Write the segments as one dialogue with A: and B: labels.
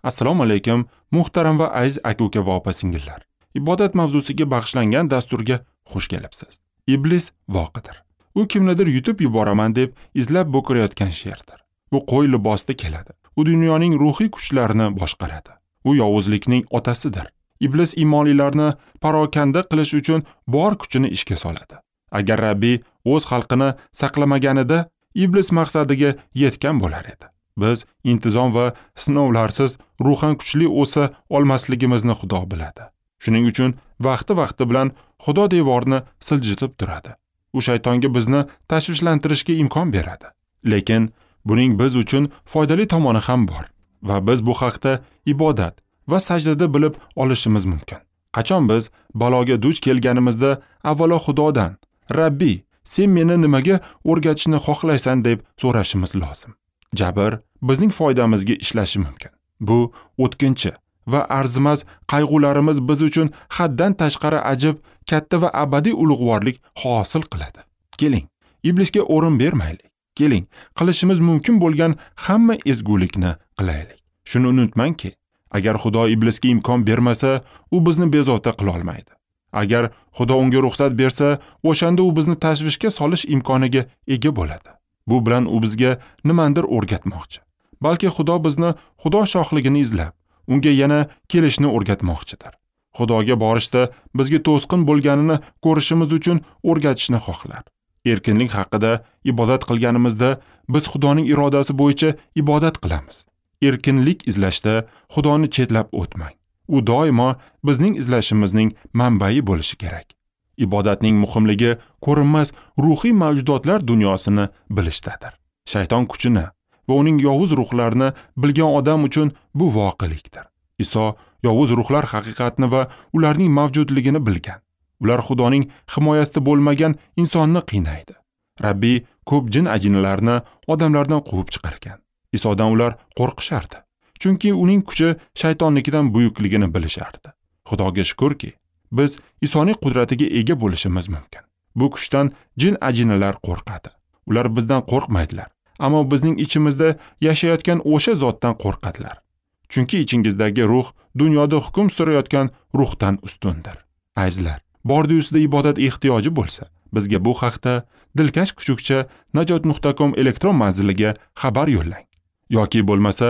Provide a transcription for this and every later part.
A: Assalomu alaykum, muhtaram va aziz aka-uka va opa-singillar. Ibodat mavzusiga bag'ishlangan dasturga xush kelibsiz. Iblis voqidir. U kimnidir yutib yuboraman deb izlab bo'kirayotgan sherdir. U qo'y libosida keladi. U dunyoning ruhiy kuchlarini boshqaradi. U yovuzlikning otasidir. Iblis iymonlilarni parokanda qilish uchun bor kuchini ishga soladi. Agar Rabbiy o'z xalqini saqlamaganida, iblis maqsadiga yetgan bo'lar edi. Biz intizom va sinovlarsiz ruhan kuchli o'sa olmasligimizni Xudo biladi. Shuning uchun vaqti bilan Xudo devorni siljitib turadi. U shaytonga bizni tashvishlantirishga imkon beradi. Lekin buning biz uchun foydali tomoni ham bor va biz bu haqda ibodat va sajdada bilib olishimiz mumkin. Qachon biz baloga duch kelganimizda avvalo Xudodan, Rabbiy, sen meni nimaga o'rgatishni xohlaysan deb so'rashimiz lozim. Jabr bizning foydamizga ishlashi mumkin. Bu o'tkinchi va arzimas qayg'ularimiz biz uchun haddan tashqari ajib, katta va abadiy ulug'vorlik hosil qiladi. Keling, iblisga o'rin bermaylik. Keling, qilishimiz mumkin bo'lgan hamma ezgulikni qilaylik. Shuni unutmangki, agar Xudo iblisga imkon bermasa, u bizni bezovta qila olmaydi. Agar Xudo unga ruxsat bersa, o'shanda u bizni tashvishga solish imkoniga ega bo'ladi. Bu bilan u bizga nimandir o'rgatmoqchi. Balki Xudo bizni Xudo shohligini izlab, unga yana kelishni o'rgatmoqchidir. Xudoga borishda bizga to'sqin bo'lganini ko'rishimiz uchun o'rgatishni xohlar. Erkinlik haqida ibodat qilganimizda biz Xudoning irodasi bo'yicha ibodat qilamiz. Erkinlik izlashda Xudoni chetlab o'tmang. U doimo bizning izlashimizning manbai bo'lishi kerak. Ibodatning muhimligi ko'rinmas ruhiy mavjudotlar dunyosini bilishdadir. Shayton kuchini va uning yovuz ruhlarini bilgan odam uchun bu voqelikdir. Iso yovuz ruhlar haqiqatni va ularning mavjudligini bilgan. Ular Xudoning himoyasida bo'lmagan insonni qiynaydi. Rabbiy ko'p jin ajinlarni odamlardan quvib chiqargan. Isodan ular qo'rqishardi. Chunki uning kuchi shaytonnikidan buyukligini bilishardi. Xudoga shukrki, biz Isoning qudratiga ega bo'lishimiz mumkin. Bu kuchdan jin ajinalar qo'rqadi. Ular bizdan qo'rqmaydilar, ammo bizning ichimizda yashayotgan o'sha zotdan qo'rqadilar. Chunki ichingizdagi ruh dunyoda hukm surayotgan ruhdan ustundir. Azizlar, bordiyusida ibodat ehtiyoji bo'lsa, bizga bu haqda dilkash kuchukcha najot.com elektron manziliga xabar yo'llang. Yoki bo'lmasa,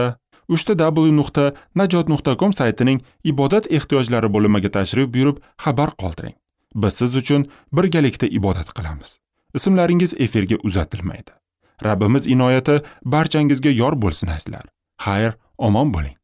A: www.najot.com saytining ibodat ehtiyojlari bo'limiga tashrif buyurib xabar qoldiring. Biz siz uchun birgalikda ibodat qilamiz. Ismlaringiz efirga uzatilmaydi. Rabbimiz inoyati barchangizga yor bo'lsin azizlar. Xayr, omon bo'ling.